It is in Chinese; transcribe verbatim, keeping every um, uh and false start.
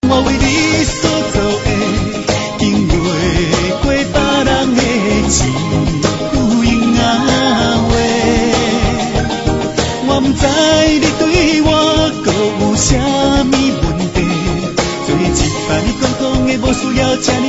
我为你所做的，经袂过别人的智慧啊话。我不知你对我还有啥物问题，做一摆你讲讲的，无需要这么